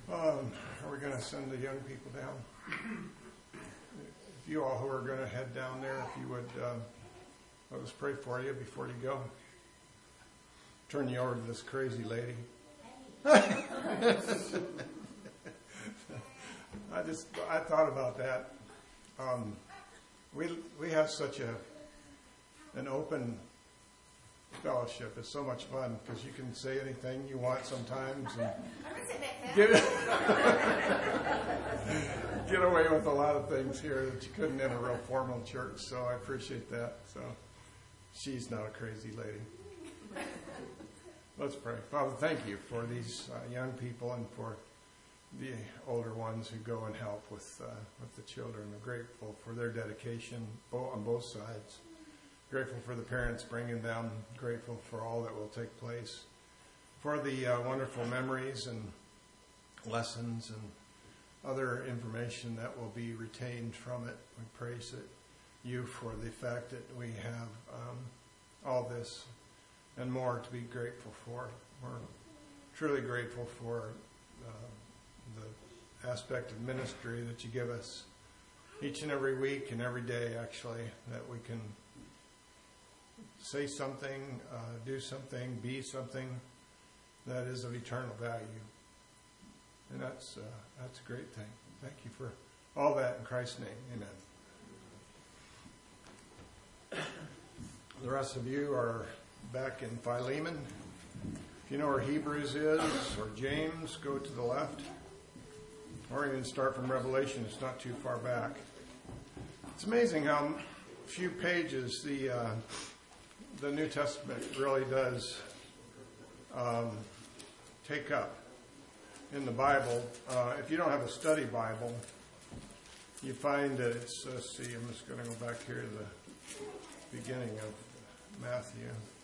Are we going to send the young people down? If you all who are going to head down there, if you would, let us pray for you before you go. Turn you over to this crazy lady. I thought about that. We have such an open fellowship. It's so much fun because you can say anything you want sometimes and get away with a lot of things here that you couldn't in a real formal church. So I appreciate that. So she's not a crazy lady. Let's pray. Father, thank you for these young people and for the older ones who go and help with the children. I'm grateful for their dedication on both sides. Grateful for the parents bringing them. Grateful for all that will take place. For the wonderful memories and lessons and other information that will be retained from it. We praise you for the fact that we have all this and more to be grateful for. We're truly grateful for the aspect of ministry that you give us each and every week and every day, actually, that we can say something, do something, be something that is of eternal value. And that's a great thing. Thank you for all that in Christ's name. Amen. The rest of you are back in Philemon. If you know where Hebrews is or James, go to the left. Or even start from Revelation. It's not too far back. It's amazing how few pages the New Testament really does take up in the Bible. If you don't have a study Bible, you find that it's, let's see, I'm just going to go back here to the beginning of Matthew.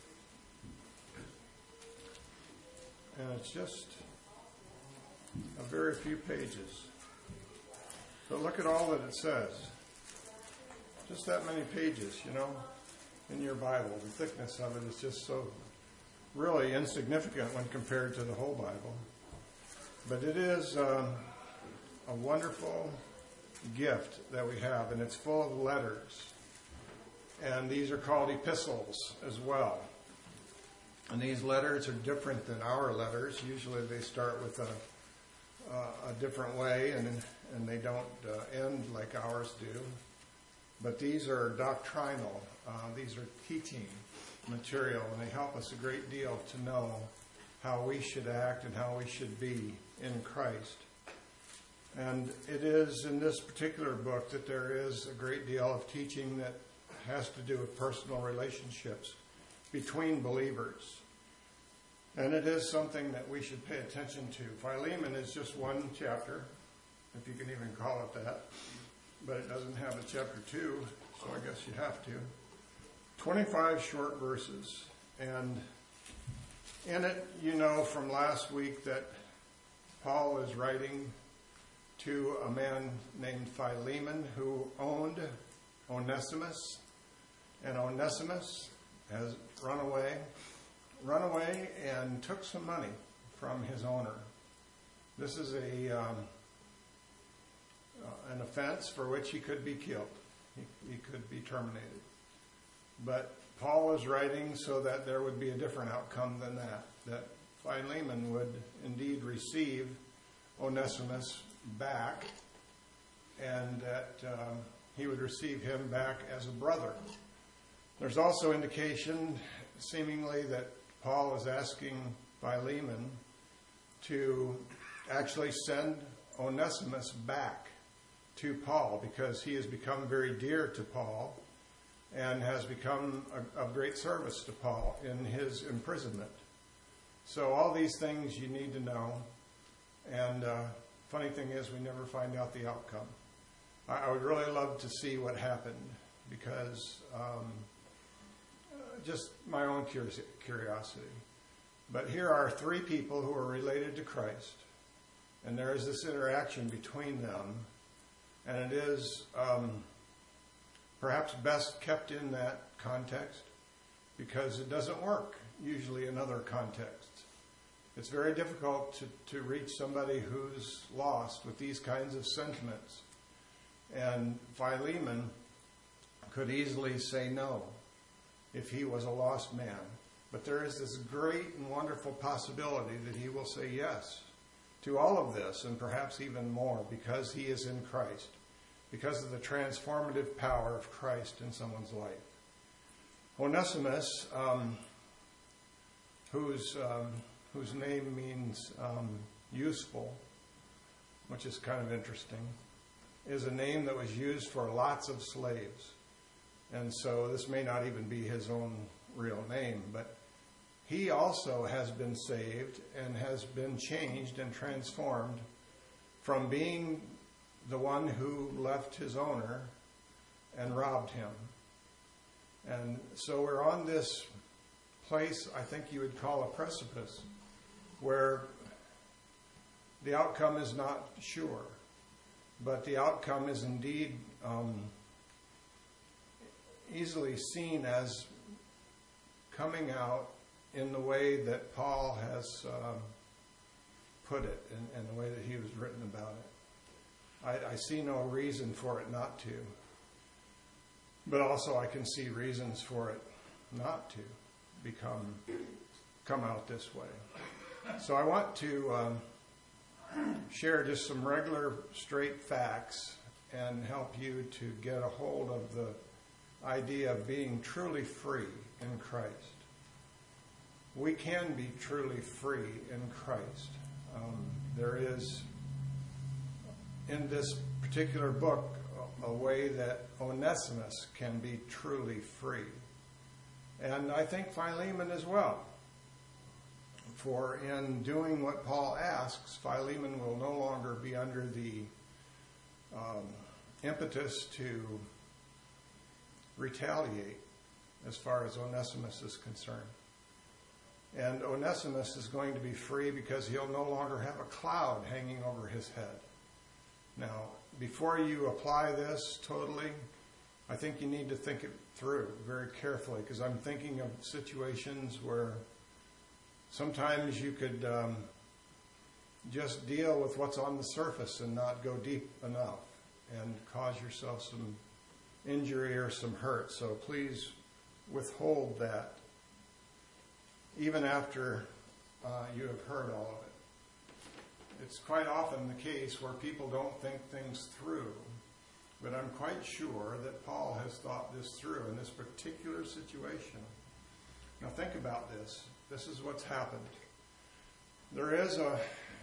And it's just a very few pages. But look at all that it says. Just that many pages, in your Bible. The thickness of it is just so really insignificant when compared to the whole Bible. But it is a wonderful gift that we have, and it's full of letters. And these are called epistles as well. And these letters are different than our letters. Usually they start with a different way, and they don't end like ours do. But these are doctrinal. These are teaching material, and they help us a great deal to know how we should act and how we should be in Christ. And it is in this particular book that there is a great deal of teaching that has to do with personal relationships between believers. And it is something that we should pay attention to. Philemon is just one chapter, if you can even call it that. But it doesn't have a chapter 2, so I guess you have to. 25 short verses. And in it, from last week that Paul is writing to a man named Philemon who owned Onesimus. And Onesimus has run away and took some money from his owner. This is an offense for which he could be killed. He could be terminated. But Paul is writing so that there would be a different outcome than that Philemon would indeed receive Onesimus back, and that he would receive him back as a brother. There's also indication, seemingly, that Paul is asking Philemon to actually send Onesimus back to Paul, because he has become very dear to Paul and has become of great service to Paul in his imprisonment. So all these things you need to know. And funny thing is, we never find out the outcome. I would really love to see what happened, because just my own curiosity. But here are three people who are related to Christ, and there is this interaction between them, and it is perhaps best kept in that context, because it doesn't work usually in other contexts. It's very difficult to reach somebody who's lost with these kinds of sentiments. And Philemon could easily say no if he was a lost man. But there is this great and wonderful possibility that he will say yes to all of this, and perhaps even more, because he is in Christ, because of the transformative power of Christ in someone's life. Onesimus, whose name means useful, which is kind of interesting, is a name that was used for lots of slaves. And so this may not even be his own real name, but he also has been saved and has been changed and transformed from being the one who left his owner and robbed him. And so we're on this place, I think you would call a precipice, where the outcome is not sure, but the outcome is indeed easily seen as coming out in the way that Paul has put it, and the way that he was written about it. I see no reason for it not to, but also I can see reasons for it not to come out this way. So I want to share just some regular straight facts and help you to get a hold of the idea of being truly free in Christ. We can be truly free in Christ. There is, in this particular book, a way that Onesimus can be truly free. And I think Philemon as well. For in doing what Paul asks, Philemon will no longer be under the impetus to retaliate as far as Onesimus is concerned. And Onesimus is going to be free because he'll no longer have a cloud hanging over his head. Now, before you apply this totally, I think you need to think it through very carefully, because I'm thinking of situations where sometimes you could just deal with what's on the surface and not go deep enough and cause yourself some injury or some hurt. So please withhold that even after you have heard all of it. It's quite often the case where people don't think things through, but I'm quite sure that Paul has thought this through in this particular situation. Now think about this. This is what's happened. There is a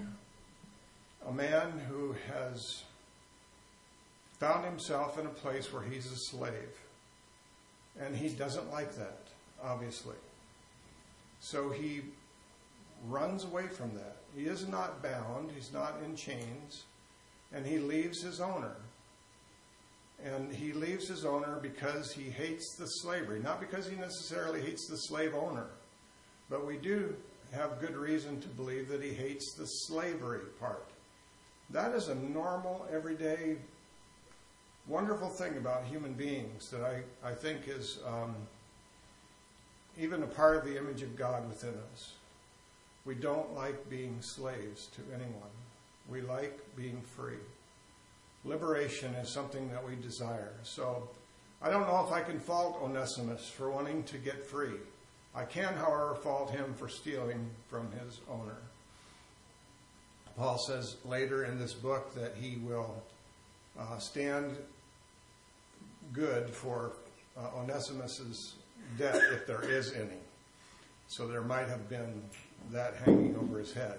man who has found himself in a place where he's a slave. And he doesn't like that, obviously. So he runs away from that. He is not bound. He's not in chains. And he leaves his owner. And he leaves his owner because he hates the slavery. Not because he necessarily hates the slave owner. But we do have good reason to believe that he hates the slavery part. That is a normal, everyday, wonderful thing about human beings that I think is even a part of the image of God within us. We don't like being slaves to anyone. We like being free. Liberation is something that we desire. So I don't know if I can fault Onesimus for wanting to get free. I can, however, fault him for stealing from his owner. Paul says later in this book that he will stand good for Onesimus's debt if there is any. So there might have been that hanging over his head.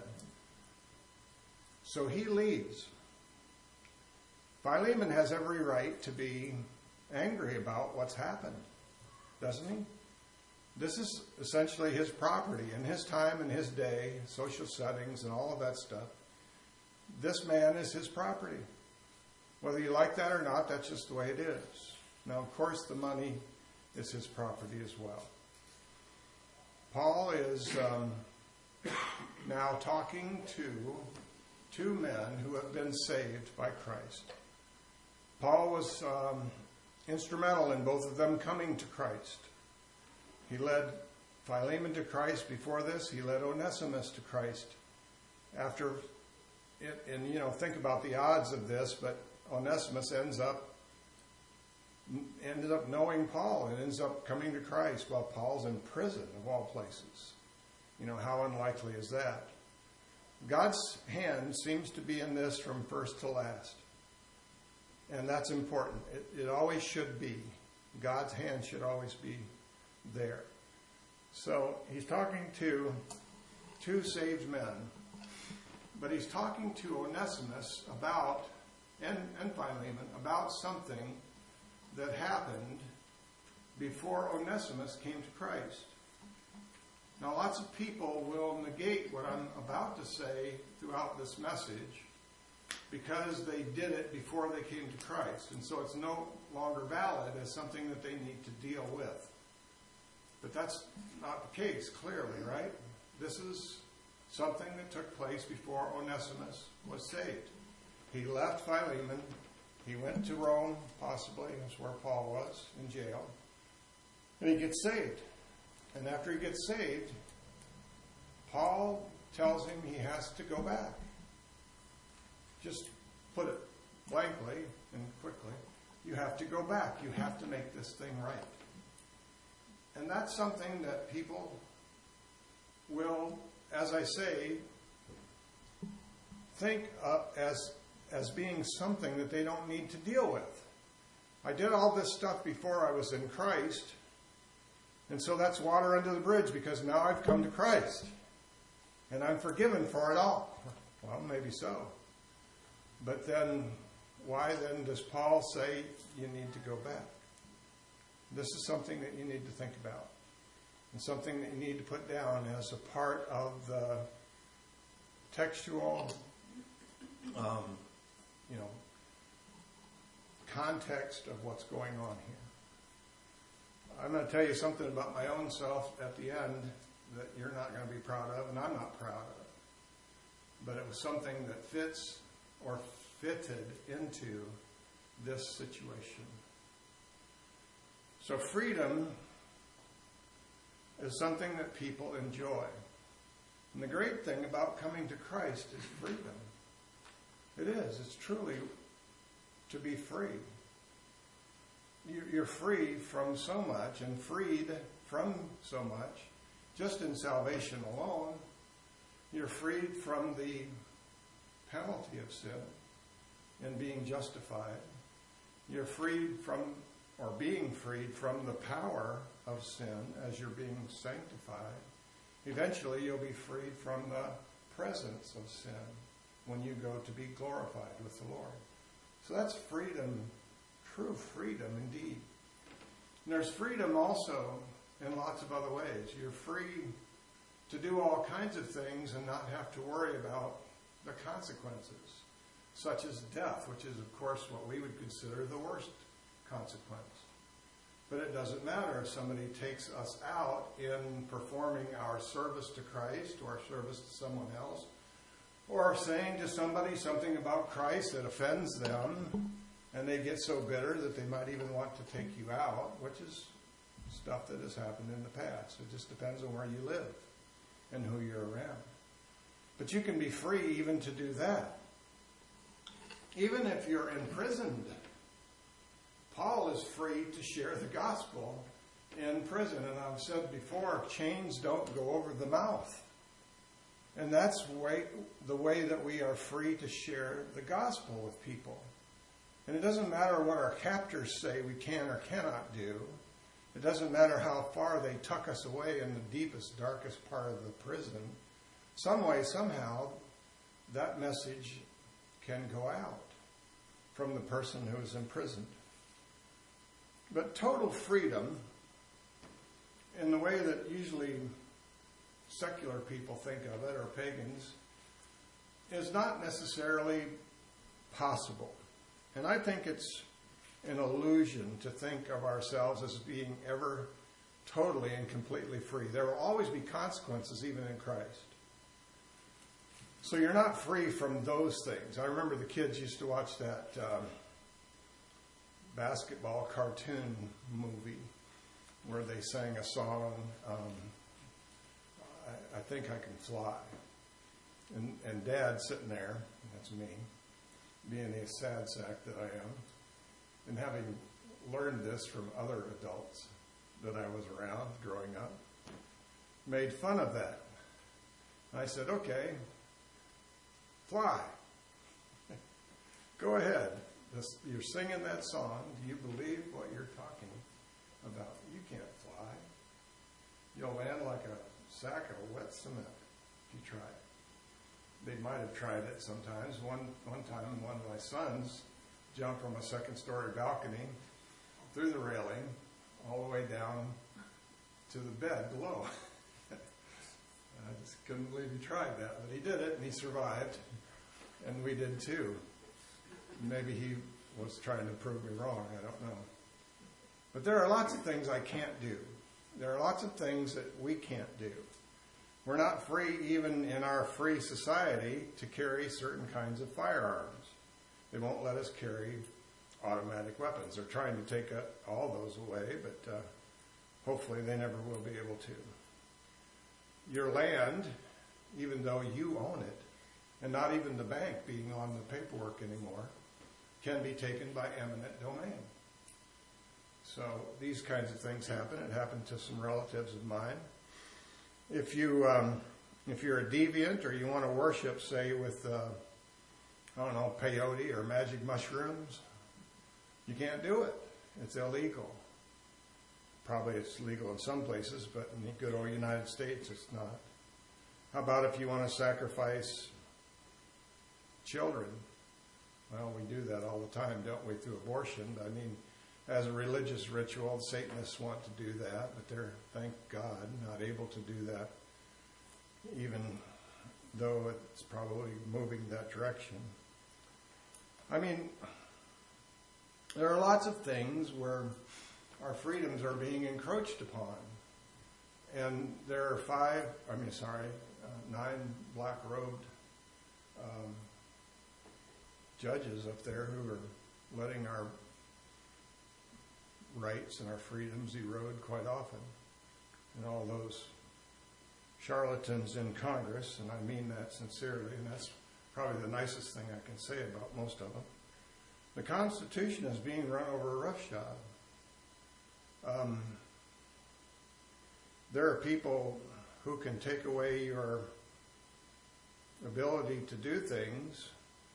So he leaves. Philemon has every right to be angry about what's happened, doesn't he? This is essentially his property in his time and his day, social settings and all of that stuff. This man is his property. Whether you like that or not, that's just the way it is. Now, of course, the money is his property as well. Paul is now talking to two men who have been saved by Christ. Paul was instrumental in both of them coming to Christ. He led Philemon to Christ. Before this, he led Onesimus to Christ. After it, and think about the odds of this, but Onesimus ended up knowing Paul and ends up coming to Christ while Paul's in prison, of all places. How unlikely is that? God's hand seems to be in this from first to last. And that's important. It always should be. God's hand should always be there. So he's talking to two saved men, but he's talking to Onesimus about, and Philemon, about something that happened before Onesimus came to Christ. Now, lots of people will negate what I'm about to say throughout this message because they did it before they came to Christ. And so it's no longer valid as something that they need to deal with. But that's not the case, clearly, right? This is something that took place before Onesimus was saved. He left Philemon. He went to Rome, possibly. That's where Paul was, in jail. And he gets saved. And after he gets saved, Paul tells him he has to go back. Just put it blankly and quickly. You have to go back. You have to make this thing right. And that's something that people will, as I say, think as being something that they don't need to deal with. I did all this stuff before I was in Christ, and so that's water under the bridge because now I've come to Christ. And I'm forgiven for it all. Well, maybe so. But then, why then does Paul say you need to go back? This is something that you need to think about. And something that you need to put down as a part of the textual, context of what's going on here. I'm going to tell you something about my own self at the end that you're not going to be proud of, and I'm not proud of. But it was something that fits or fitted into this situation. So freedom is something that people enjoy. And the great thing about coming to Christ is freedom. It is. It's truly to be free. You're free from so much and freed from so much. Just in salvation alone, you're freed from the penalty of sin and being justified. You're freed from, or being freed from the power of sin as you're being sanctified. Eventually, you'll be freed from the presence of sin when you go to be glorified with the Lord. So that's freedom, true freedom indeed. And there's freedom also in lots of other ways. You're free to do all kinds of things and not have to worry about the consequences, such as death, which is, of course, what we would consider the worst consequence. But it doesn't matter if somebody takes us out in performing our service to Christ or service to someone else, or saying to somebody something about Christ that offends them, and they get so bitter that they might even want to take you out, which is stuff that has happened in the past. It just depends on where you live and who you're around. But you can be free even to do that. Even if you're imprisoned, Paul is free to share the gospel in prison. And I've said before, chains don't go over the mouth. And that's the way that we are free to share the gospel with people. And it doesn't matter what our captors say we can or cannot do. It doesn't matter how far they tuck us away in the deepest, darkest part of the prison. Some way, somehow, that message can go out from the person who is imprisoned. But total freedom, in the way that usually secular people think of it, or pagans, is not necessarily possible. And I think it's an illusion to think of ourselves as being ever totally and completely free. There will always be consequences, even in Christ. So you're not free from those things. I remember the kids used to watch that basketball cartoon movie where they sang a song, I think I can fly. And Dad sitting there, that's me, being a sad sack that I am, and having learned this from other adults that I was around growing up, made fun of that. I said, okay, fly. Go ahead. You're singing that song. Do you believe what you're talking about? You can't fly. You'll land like a sack of wet cement if you try it. They might have tried it sometimes. One time, one of my sons jumped from a second-story balcony through the railing all the way down to the bed below. I just couldn't believe he tried that, but he did it, and he survived, and we did too. Maybe he was trying to prove me wrong, I don't know. But there are lots of things I can't do. There are lots of things that we can't do. We're not free, even in our free society, to carry certain kinds of firearms. They won't let us carry automatic weapons. They're trying to take all those away, but hopefully they never will be able to. Your land, even though you own it, and not even the bank being on the paperwork anymore, can be taken by eminent domain. So these kinds of things happen. It happened to some relatives of mine. If you're a deviant or you want to worship, say, with, peyote or magic mushrooms, you can't do it. It's illegal. Probably it's legal in some places, but in the good old United States, it's not. How about if you want to sacrifice children? Well, we do that all the time, don't we, through abortion? I mean, as a religious ritual, Satanists want to do that, but they're, thank God, not able to do that, even though it's probably moving that direction. I mean, there are lots of things where our freedoms are being encroached upon. And there are 9 black-robed judges up there who are letting our rights and our freedoms erode quite often. And all those charlatans in Congress, and I mean that sincerely, and that's probably the nicest thing I can say about most of them. The Constitution is being run over roughshod. There are people who can take away your ability to do things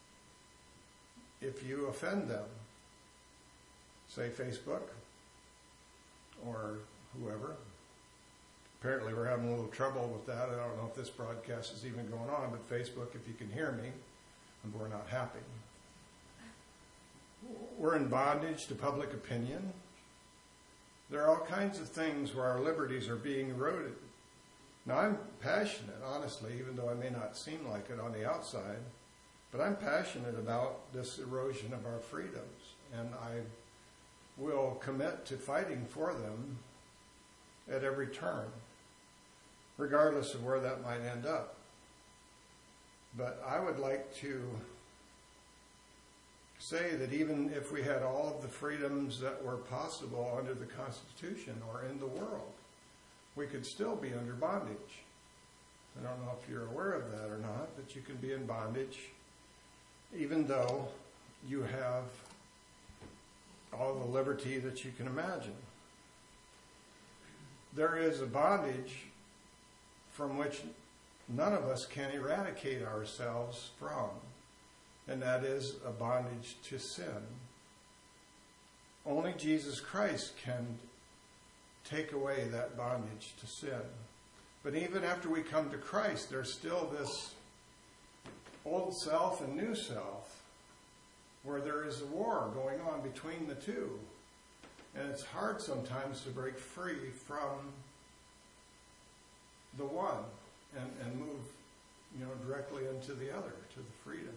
if you offend them. Say Facebook or whoever. Apparently we're having a little trouble with that. I don't know if this broadcast is even going on, but Facebook, if you can hear me, and we're not happy. We're in bondage to public opinion. There are all kinds of things where our liberties are being eroded. Now, I'm passionate, honestly, even though I may not seem like it on the outside, but I'm passionate about this erosion of our freedoms, and I will commit to fighting for them at every turn, regardless of where that might end up. But I would like to say that even if we had all of the freedoms that were possible under the Constitution or in the world, we could still be under bondage. I don't know if you're aware of that or not, but you can be in bondage even though you have all the liberty that you can imagine. There is a bondage from which none of us can eradicate ourselves from, and that is a bondage to sin. Only Jesus Christ can take away that bondage to sin. But even after we come to Christ, there's still this old self and new self where there is a war going on between the two. And it's hard sometimes to break free from the one and move, directly into the other, to the freedom.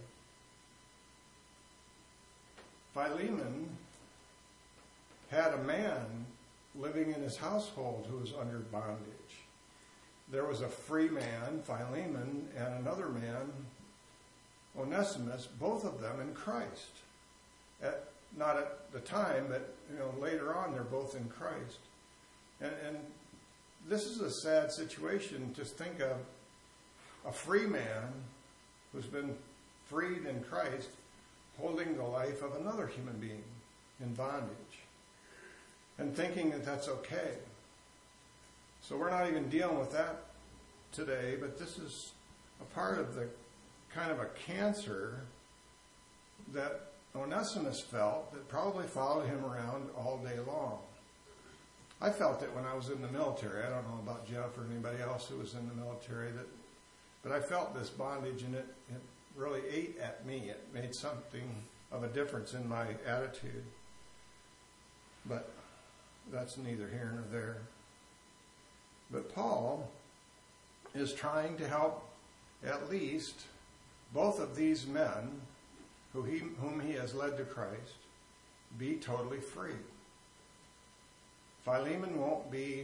Philemon had a man living in his household who was under bondage. There was a free man, Philemon, and another man, Onesimus, both of them in Christ. Not at the time, but later on they're both in Christ. And this is a sad situation. Just think of a free man who's been freed in Christ holding the life of another human being in bondage and thinking that that's okay. So we're not even dealing with that today, but this is a part of the kind of a cancer that Onesimus felt that probably followed him around all day long. I felt it when I was in the military. I don't know about Jeff or anybody else who was in the military, but I felt this bondage, and it really ate at me. It made something of a difference in my attitude. But that's neither here nor there. But Paul is trying to help at least both of these men whom he has led to Christ be totally free. Philemon won't be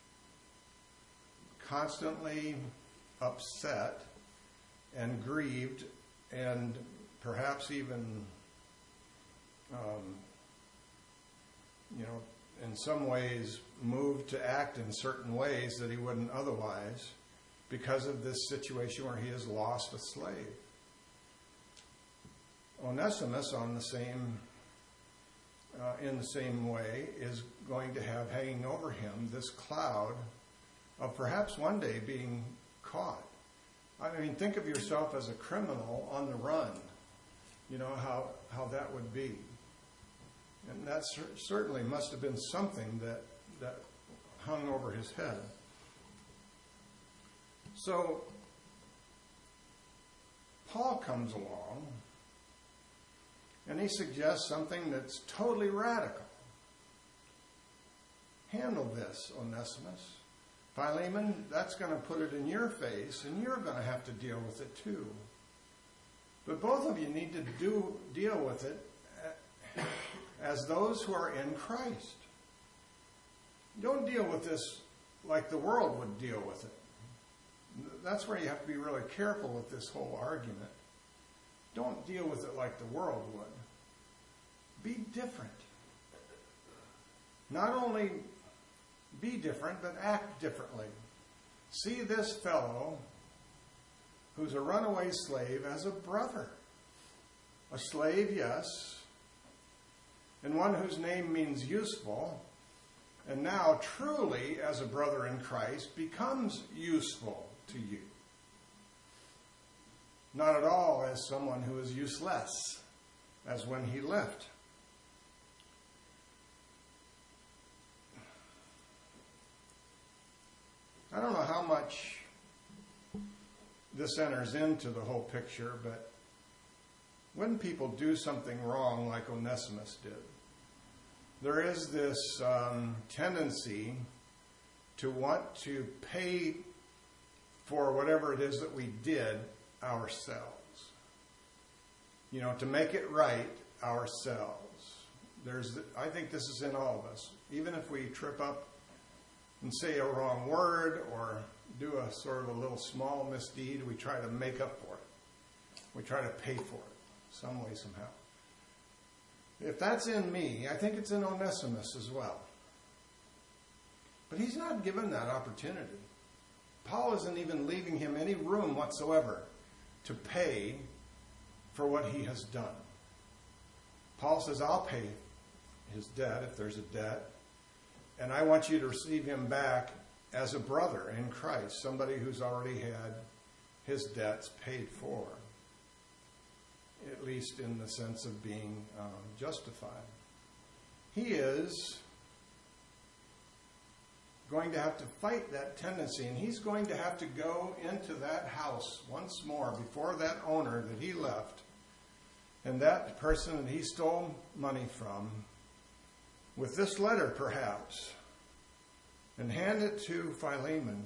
constantly upset and grieved and perhaps even, in some ways moved to act in certain ways that he wouldn't otherwise because of this situation where he has lost a slave. Onesimus, in the same way, is going to have hanging over him this cloud of perhaps one day being caught. I mean, think of yourself as a criminal on the run. You know how that would be. And that certainly must have been something that hung over his head. So, Paul comes along, and he suggests something that's totally radical. Handle this, Onesimus. Philemon, that's going to put it in your face, and you're going to have to deal with it too. But both of you need to deal with it as those who are in Christ. Don't deal with this like the world would deal with it. That's where you have to be really careful with this whole argument. Don't deal with it like the world would. Be different. Not only be different, but act differently. See this fellow who's a runaway slave as a brother. A slave, yes, and one whose name means useful, and now truly as a brother in Christ becomes useful to you. Not at all as someone who is useless, as when he left. I don't know how much this enters into the whole picture, but when people do something wrong like Onesimus did, there is this tendency to want to pay for whatever it is that we did ourselves. To make it right ourselves. I think this is in all of us. Even if we trip up and say a wrong word or do a sort of a little small misdeed, we try to make up for it. We try to pay for it some way, somehow. If that's in me, I think it's in Onesimus as well. But he's not given that opportunity. Paul isn't even leaving him any room whatsoever to pay for what he has done. Paul says, I'll pay his debt if there's a debt. And I want you to receive him back as a brother in Christ, somebody who's already had his debts paid for, at least in the sense of being justified. He is going to have to fight that tendency, and he's going to have to go into that house once more before that owner that he left and that person that he stole money from with this letter perhaps, and hand it to Philemon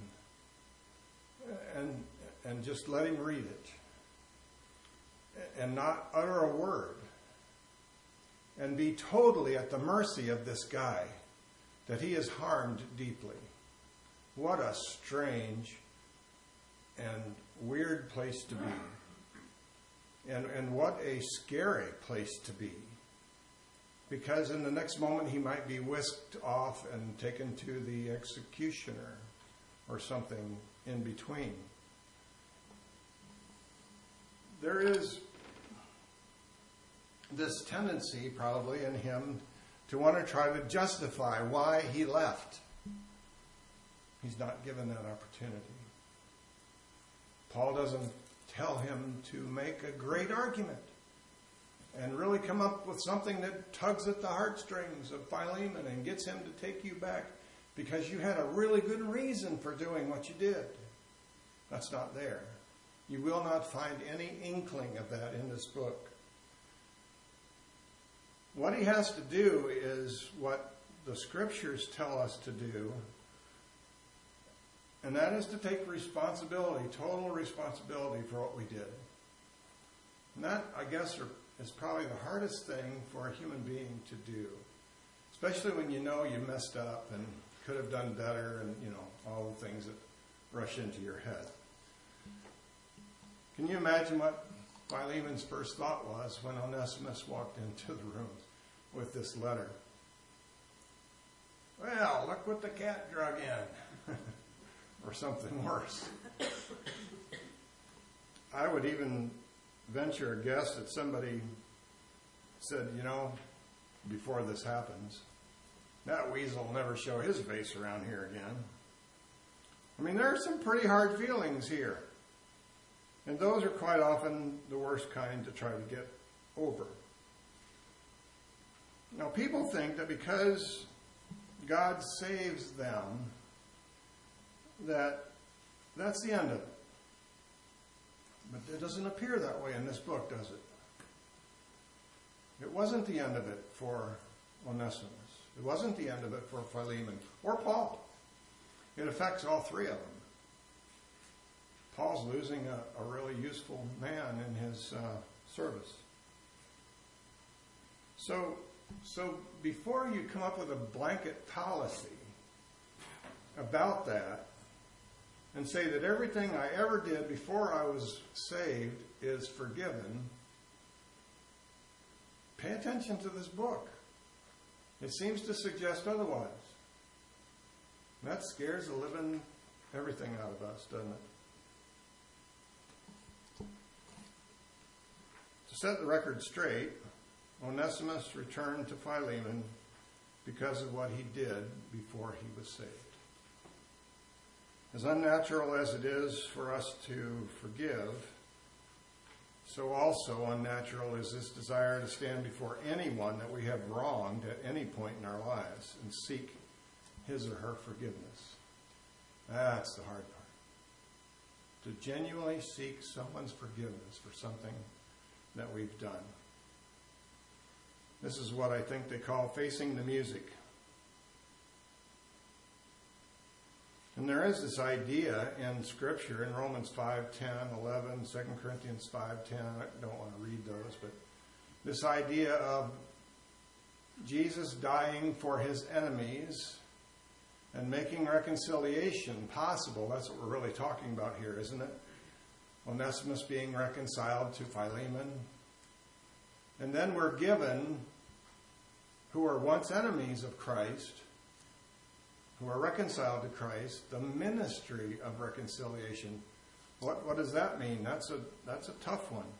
and just let him read it and not utter a word and be totally at the mercy of this guy that he has harmed deeply. What a strange and weird place to be. And what a scary place to be. Because in the next moment he might be whisked off and taken to the executioner. or something in between. There is this tendency probably in him to want to try to justify why he left. He's not given that opportunity. Paul doesn't tell him to make a great argument and really come up with something that tugs at the heartstrings of Philemon and gets him to take you back because you had a really good reason for doing what you did. That's not there. You will not find any inkling of that in this book. What he has to do is what the scriptures tell us to do, and that is to take responsibility, total responsibility for what we did. And that, I guess, is probably the hardest thing for a human being to do, especially when you know you messed up and could have done better and, all the things that rush into your head. Can you imagine what Philemon's first thought was when Onesimus walked into the room with this letter? Well, look what the cat drug in. Or something worse. I would even venture a guess that somebody said, before this happens, that weasel will never show his face around here again. I mean, there are some pretty hard feelings here. And those are quite often the worst kind to try to get over. Now, people think that because God saves them, that's the end of it. But it doesn't appear that way in this book, does it? It wasn't the end of it for Onesimus. It wasn't the end of it for Philemon or Paul. It affects all three of them. Paul's losing a really useful man in his service. So before you come up with a blanket policy about that and say that everything I ever did before I was saved is forgiven, pay attention to this book. It seems to suggest otherwise. And that scares the living everything out of us, doesn't it? To set the record straight, Onesimus returned to Philemon because of what he did before he was saved. As unnatural as it is for us to forgive, so also unnatural is this desire to stand before anyone that we have wronged at any point in our lives and seek his or her forgiveness. That's the hard part. To genuinely seek someone's forgiveness for something that we've done. This is what I think they call facing the music. And there is this idea in Scripture, in Romans 5:10, 11, 2 Corinthians 5:10, I don't want to read those, but this idea of Jesus dying for his enemies and making reconciliation possible. That's what we're really talking about here, isn't it? Onesimus being reconciled to Philemon. And then we're given, who are once enemies of Christ, who are reconciled to Christ, the ministry of reconciliation. What does that mean? That's a tough one.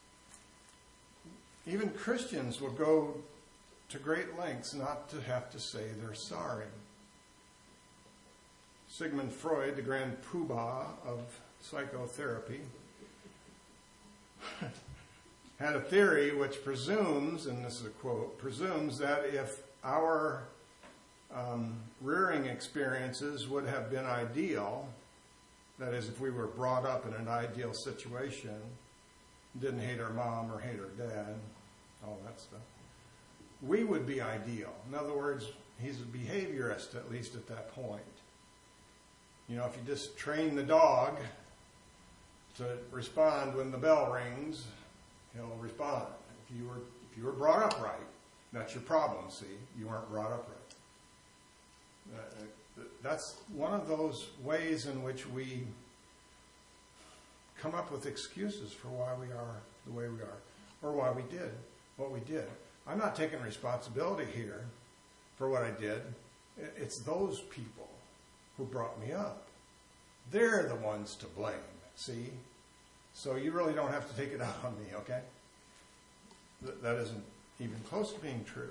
Even Christians will go to great lengths not to have to say they're sorry. Sigmund Freud, the grand poobah of psychotherapy, had a theory which presumes, and this is a quote, presumes that if our rearing experiences would have been ideal, that is, if we were brought up in an ideal situation, didn't hate our mom or hate our dad, all that stuff, we would be ideal. In other words, he's a behaviorist, at least at that point. You know, if you just train the dog to respond when the bell rings, he'll respond. If you were brought up right, that's your problem, see? You weren't brought up right. That's one of those ways in which we come up with excuses for why we are the way we are, or why we did what we did. I'm not taking responsibility here for what I did. It's those people who brought me up. they're the ones to blame. See? So you really don't have to take it out on me, okay? That isn't even close to being true.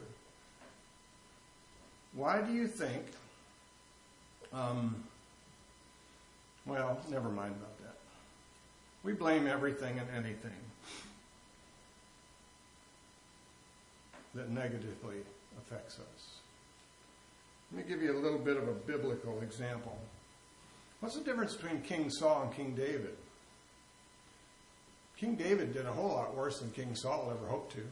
Why do you think, well, never mind about that. We blame everything and anything that negatively affects us. Let me give you a little bit of a biblical example. What's the difference between King Saul and King David? King David did a whole lot worse than King Saul ever hoped to.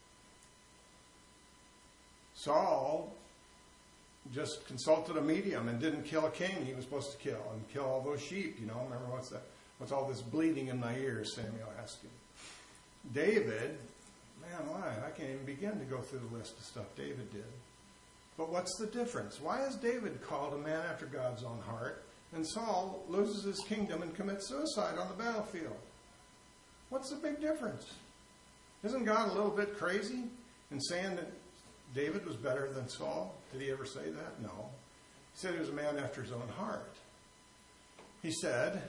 Saul just consulted a medium and didn't kill a king he was supposed to kill, and kill all those sheep, you know. Remember, what's all this bleeding in my ears, Samuel asked him. David, man alive, I can't even begin to go through the list of stuff David did. But what's the difference? Why is David called a man after God's own heart, and Saul loses his kingdom and commits suicide on the battlefield? What's the big difference? Isn't God a little bit crazy in saying that David was better than Saul? Did he ever say that? No. He said he was a man after his own heart. He said,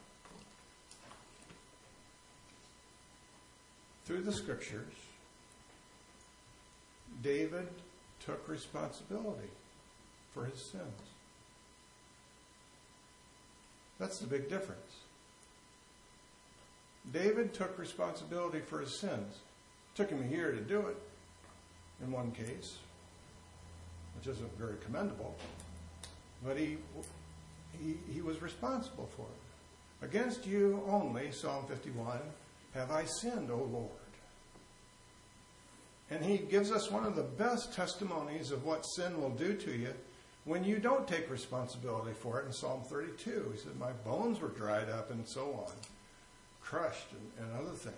through the scriptures, David took responsibility for his sins. That's the big difference. David took responsibility for his sins. It took him a year to do it, in one case, which isn't very commendable, but he was responsible for it. Against you only, Psalm 51, have I sinned, O Lord. And he gives us one of the best testimonies of what sin will do to you when you don't take responsibility for it in Psalm 32. He said, my bones were dried up and so on, crushed and other things.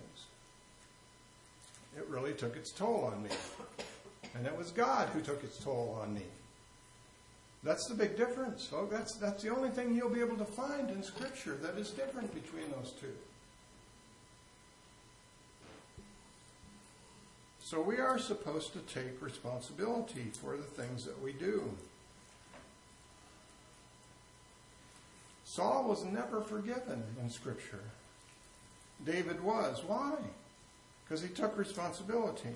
It really took its toll on me. And it was God who took its toll on me. That's the big difference. So that's the only thing you'll be able to find in Scripture that is different between those two. So we are supposed to take responsibility for the things that we do. Saul was never forgiven in Scripture. David was. Why? Because he took responsibility.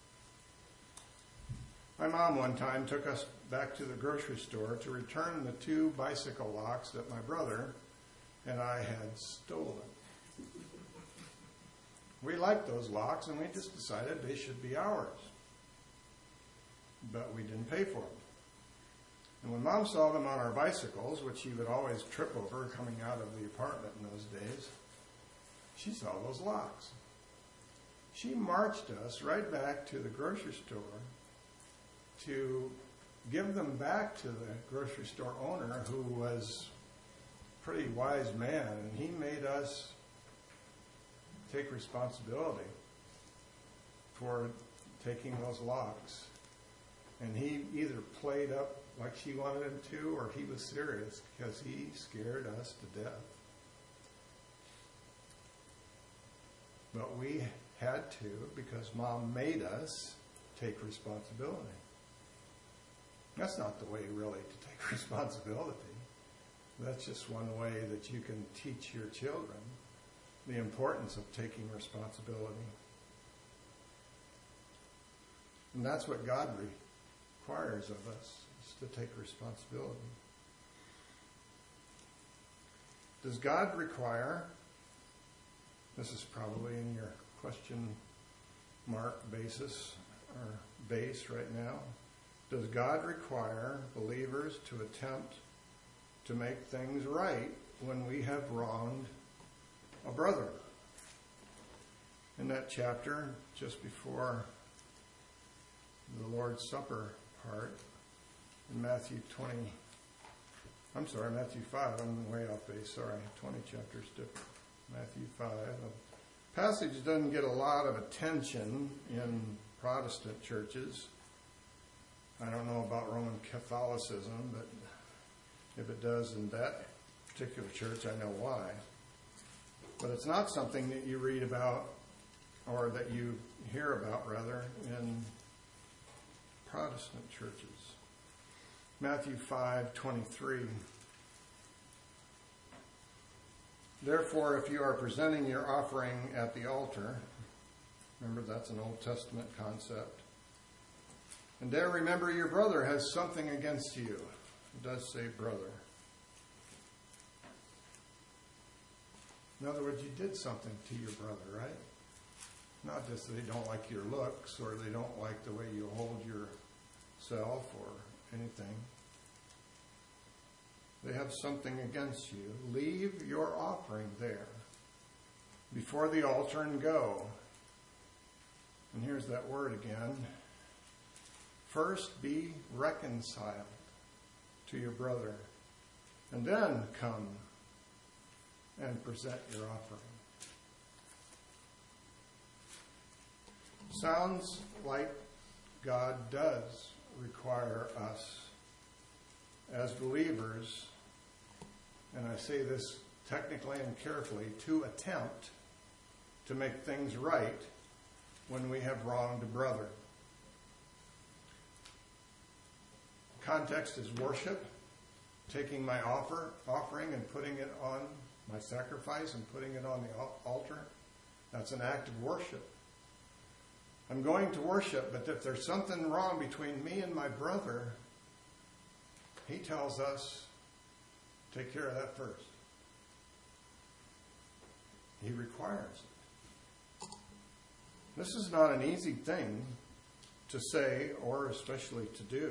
My mom one time took us back to the grocery store to return the 2 bicycle locks that my brother and I had stolen. We liked those locks, and we just decided they should be ours. But we didn't pay for them. And when Mom saw them on our bicycles, which she would always trip over coming out of the apartment in those days, she saw those locks. She marched us right back to the grocery store to give them back to the grocery store owner, who was a pretty wise man, and he made us take responsibility for taking those locks. And he either played up like she wanted him to, or he was serious, because he scared us to death. But we had to, because Mom made us take responsibility. That's not the way really to take responsibility. That's just one way that you can teach your children the importance of taking responsibility. And that's what God requires of us, is to take responsibility. Does God require, this is probably in your question mark basis or base right now, does God require believers to attempt to make things right when we have wronged a brother? In that chapter, just before the Lord's Supper part, in Matthew 5, I'm way off base, sorry, 20 chapters different. Matthew 5. The passage doesn't get a lot of attention in Protestant churches. I don't know about Roman Catholicism, but if it does in that particular church, I know why. But it's not something that you read about, or that you hear about, rather, in Protestant churches. Matthew 5:23. Therefore, if you are presenting your offering at the altar, remember that's an Old Testament concept, and there remember your brother has something against you. It does say brother. In other words, you did something to your brother, right? Not just that they don't like your looks or they don't like the way you hold yourself or anything. They have something against you. Leave your offering there before the altar and go. And here's that word again. First be reconciled to your brother, and then come and present your offering. Sounds like God does require us as believers, and I say this technically and carefully, to attempt to make things right when we have wronged a brother. Context is worship, taking my offering and putting it on my sacrifice and putting it on the altar. That's an act of worship. I'm going to worship, but if there's something wrong between me and my brother, he tells us, take care of that first. He requires it. This is not an easy thing to say or especially to do.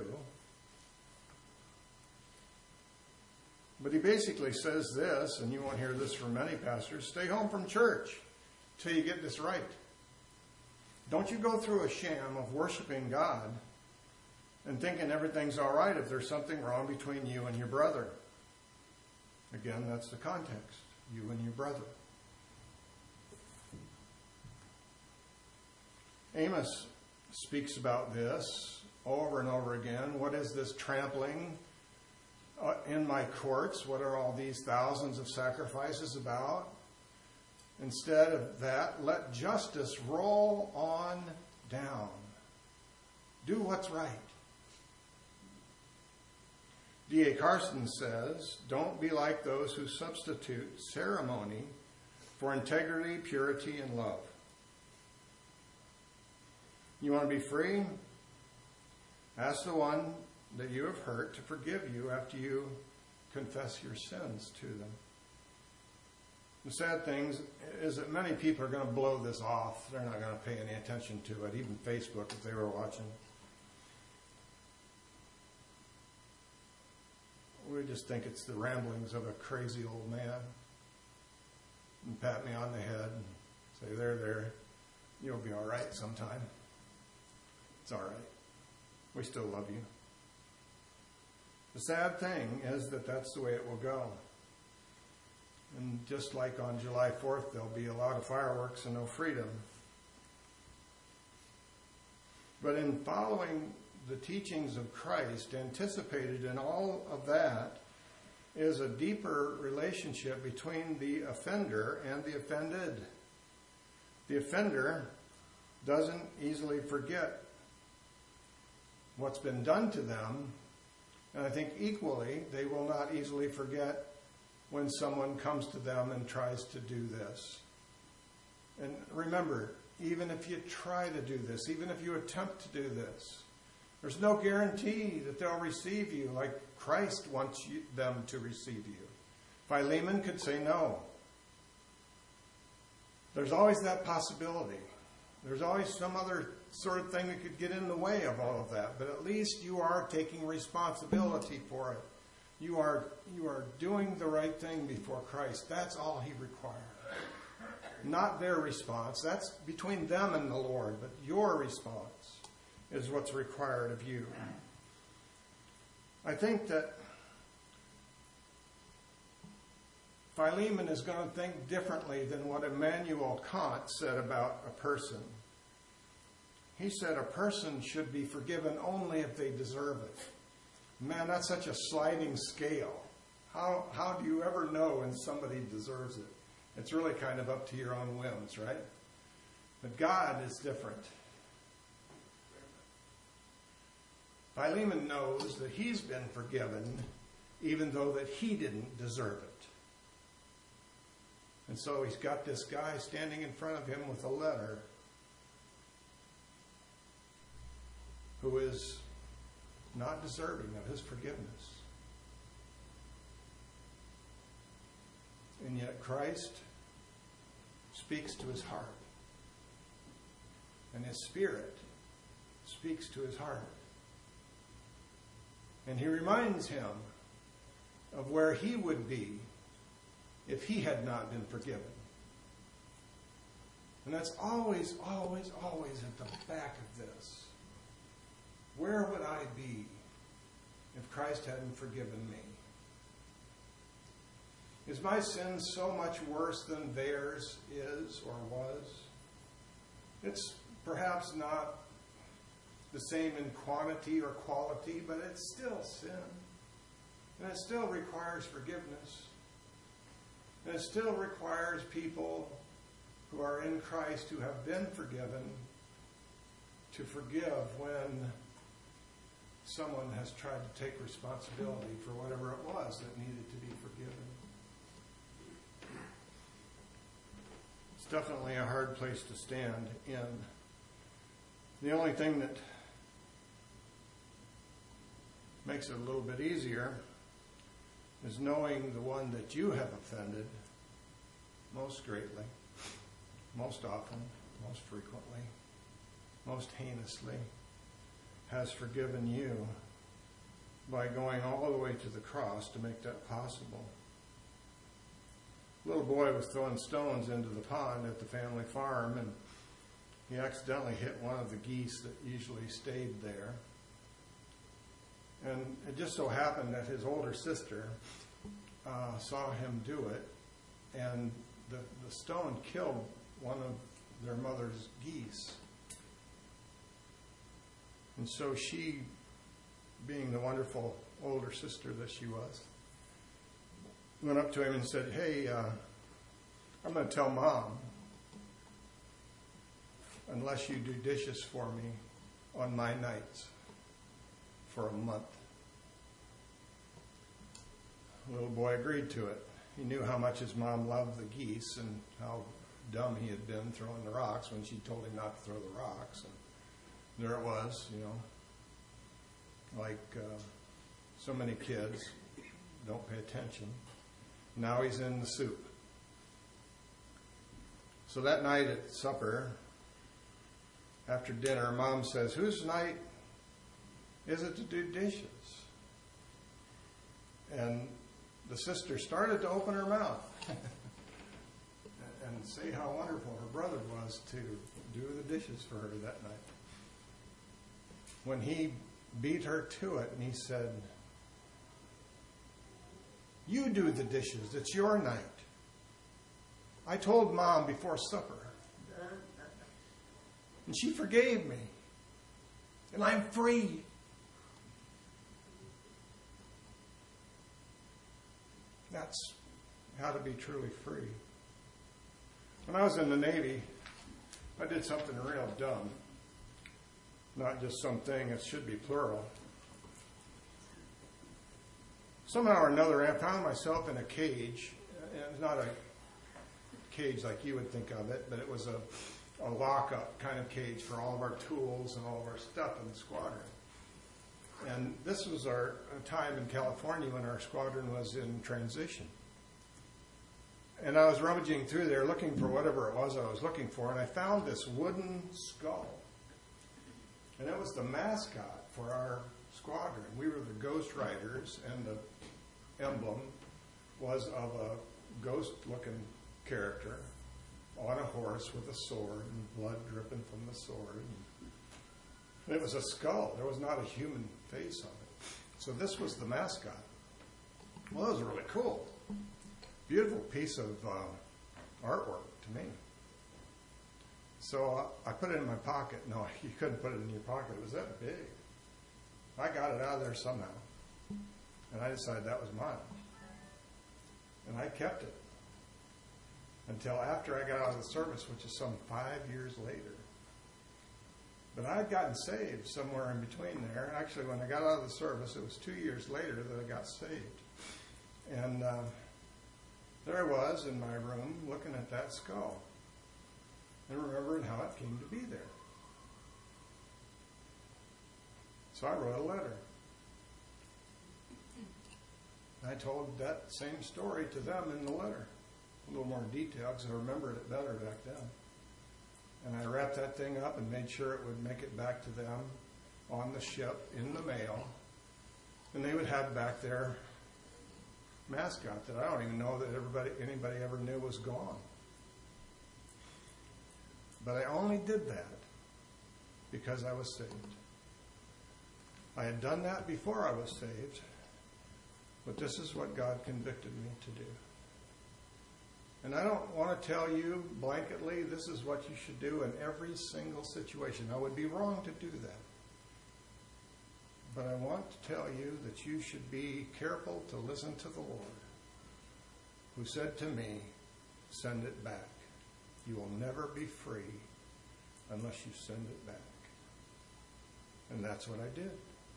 But he basically says this, and you won't hear this from many pastors, stay home from church till you get this right. Don't you go through a sham of worshiping God and thinking everything's all right if there's something wrong between you and your brother. Again, that's the context. You and your brother. Amos speaks about this over and over again. What is this trampling in my courts? What are all these thousands of sacrifices about? Instead of that, let justice roll on down. Do what's right. D.A. Carson says, don't be like those who substitute ceremony for integrity, purity, and love. You want to be free? Ask the one that you have hurt to forgive you after you confess your sins to them. The sad thing is that many people are going to blow this off. They're not going to pay any attention to it, even Facebook if they were watching. We just think it's the ramblings of a crazy old man. And pat me on the head and say, there, you'll be all right sometime. It's all right. We still love you. The sad thing is that that's the way it will go. And just like on July 4th, there'll be a lot of fireworks and no freedom. But in following the teachings of Christ, anticipated in all of that is a deeper relationship between the offender and the offended. The offender doesn't easily forget what's been done to them, and I think equally they will not easily forget when someone comes to them and tries to do this. And remember, even if you try to do this, even if you attempt to do this, there's no guarantee that they'll receive you like Christ wants them to receive you. Philemon could say no. There's always that possibility. There's always some other sort of thing that could get in the way of all of that. But at least you are taking responsibility for it. You are doing the right thing before Christ. That's all he requires. Not their response. That's between them and the Lord. But your response is what's required of you. I think that Philemon is going to think differently than what Immanuel Kant said about a person. He said a person should be forgiven only if they deserve it. Man, that's such a sliding scale. How do you ever know when somebody deserves it? It's really kind of up to your own whims, right? But God is different. Philemon knows that he's been forgiven even though that he didn't deserve it. And so he's got this guy standing in front of him with a letter who is not deserving of his forgiveness. And yet Christ speaks to his heart. And his Spirit speaks to his heart. And he reminds him of where he would be if he had not been forgiven. And that's always, always, always at the back of this. Where would I be if Christ hadn't forgiven me? Is my sin so much worse than theirs is or was? It's perhaps not the same in quantity or quality, but it's still sin. And it still requires forgiveness. And it still requires people who are in Christ, who have been forgiven, to forgive when someone has tried to take responsibility for whatever it was that needed to be forgiven. It's definitely a hard place to stand in. The only thing that makes it a little bit easier is knowing the one that you have offended most greatly, most often, most frequently, most heinously, has forgiven you by going all the way to the cross to make that possible. A little boy was throwing stones into the pond at the family farm, and he accidentally hit one of the geese that usually stayed there. And it just so happened that his older sister saw him do it, and the stone killed one of their mother's geese. And so she, being the wonderful older sister that she was, went up to him and said, "Hey, I'm going to tell Mom, unless you do dishes for me on my nights for a month." The little boy agreed to it. He knew how much his mom loved the geese and how dumb he had been throwing the rocks when she told him not to throw the rocks. And there it was, like so many kids don't pay attention. Now he's in the soup. So that night at supper, after dinner, Mom says, "Whose night is it to do dishes?" And the sister started to open her mouth and say how wonderful her brother was to do the dishes for her that night. When he beat her to it and he said, "You do the dishes. It's your night. I told Mom before supper. And she forgave me. And I'm free." That's how to be truly free. When I was in the Navy, I did something real dumb. Not just something, it should be plural. Somehow or another, I found myself in a cage. And it's not a cage like you would think of it, but it was a lock-up kind of cage for all of our tools and all of our stuff in the squadron. And this was a time in California when our squadron was in transition. And I was rummaging through there looking for whatever it was I was looking for, and I found this wooden skull. And it was the mascot for our squadron. We were the Ghost Riders, and the emblem was of a ghost-looking character on a horse with a sword and blood dripping from the sword. And it was a skull. There was not a human face on it. So this was the mascot. Well, that was really cool. Beautiful piece of artwork to me. So I put it in my pocket. No, you couldn't put it in your pocket. It was that big. I got it out of there somehow. And I decided that was mine. And I kept it until after I got out of the service, which is some 5 years later. But I had gotten saved somewhere in between there. Actually, when I got out of the service, it was 2 years later that I got saved. And there I was in my room looking at that skull and remembering how it came to be there. So I wrote a letter. I told that same story to them in the letter. A little more detail because I remembered it better back then. And I wrapped that thing up and made sure it would make it back to them on the ship in the mail. And they would have back their mascot that I don't even know that anybody ever knew was gone. But I only did that because I was saved. I had done that before I was saved, but this is what God convicted me to do. And I don't want to tell you blanketly this is what you should do in every single situation. I would be wrong to do that. But I want to tell you that you should be careful to listen to the Lord, who said to me, send it back. You will never be free unless you send it back. And that's what I did.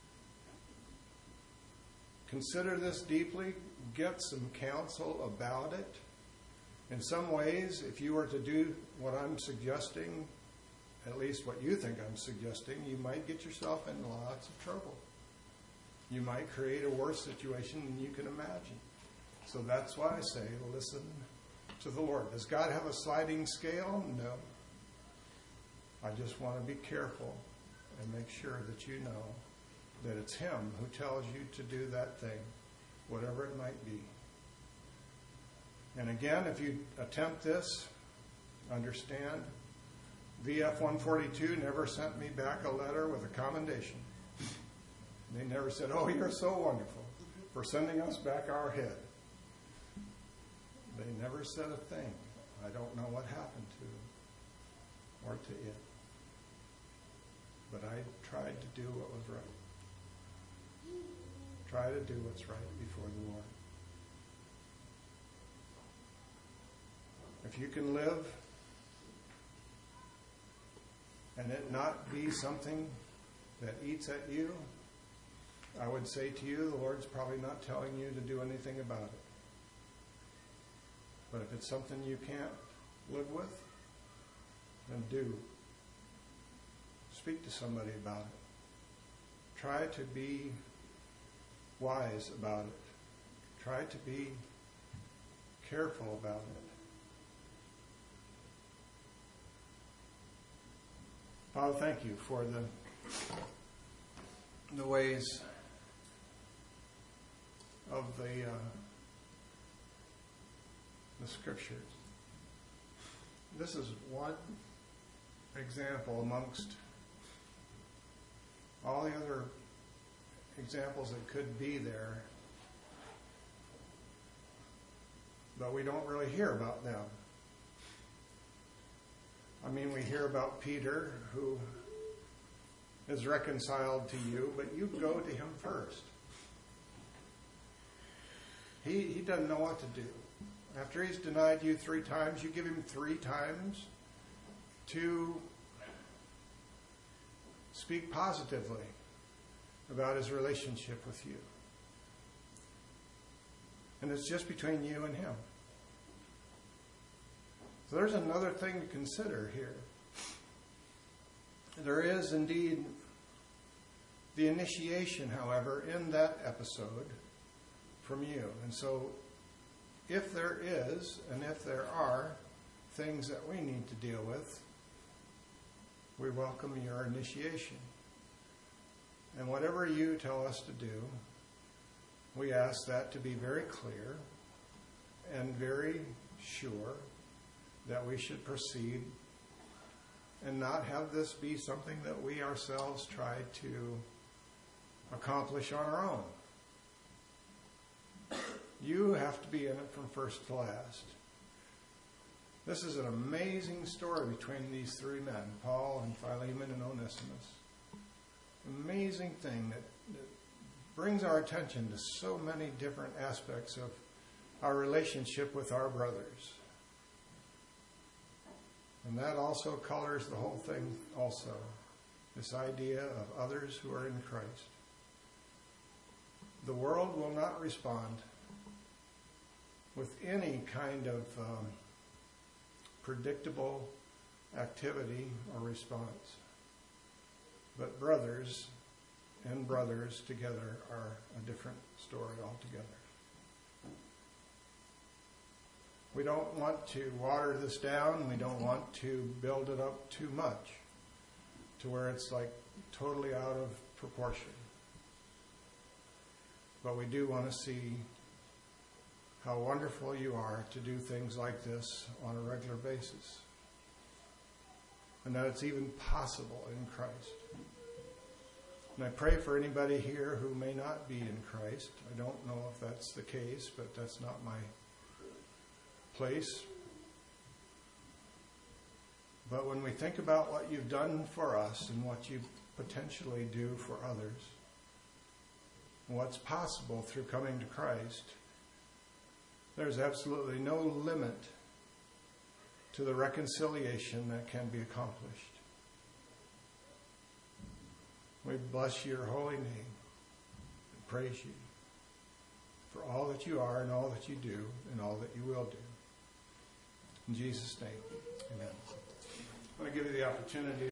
Consider this deeply. Get some counsel about it. In some ways, if you were to do what I'm suggesting, at least what you think I'm suggesting, you might get yourself in lots of trouble. You might create a worse situation than you can imagine. So that's why I say, listen to the Lord. Does God have a sliding scale? No. I just want to be careful and make sure that you know that it's Him who tells you to do that thing, whatever it might be. And again, if you attempt this, understand, VF 142 never sent me back a letter with a commendation. They never said, oh, you're so wonderful for sending us back our head. They never said a thing. I don't know what happened to them or to it. But I tried to do what was right. Try to do what's right before the Lord. If you can live and it not be something that eats at you, I would say to you, the Lord's probably not telling you to do anything about it. But if it's something you can't live with, then do. Speak to somebody about it. Try to be wise about it. Try to be careful about it. Father, thank you for the ways of the Scriptures. This is one example amongst all the other examples that could be there, but we don't really hear about them. I mean, we hear about Peter, who is reconciled to you, but you go to him first. He doesn't know what to do. After he's denied you 3 times, you give him 3 times to speak positively about his relationship with you. And it's just between you and him. So there's another thing to consider here. There is indeed the initiation, however, in that episode from you. And so if there is, and if there are things that we need to deal with, we welcome your initiation. And whatever you tell us to do, we ask that to be very clear and very sure that we should proceed and not have this be something that we ourselves try to accomplish on our own. You have to be in it from first to last. This is an amazing story between these 3 men, Paul and Philemon and Onesimus. Amazing thing that brings our attention to so many different aspects of our relationship with our brothers. And that also colors the whole thing also. This idea of others who are in Christ. The world will not respond with any kind of predictable activity or response. But brothers and brothers together are a different story altogether. We don't want to water this down. We don't want to build it up too much to where it's like totally out of proportion. But we do want to see how wonderful you are to do things like this on a regular basis. And that it's even possible in Christ. And I pray for anybody here who may not be in Christ. I don't know if that's the case, but that's not my place. But when we think about what you've done for us and what you potentially do for others, and what's possible through coming to Christ, there's absolutely no limit to the reconciliation that can be accomplished. We bless your holy name and praise you for all that you are and all that you do and all that you will do. In Jesus' name, amen. I want to give you the opportunity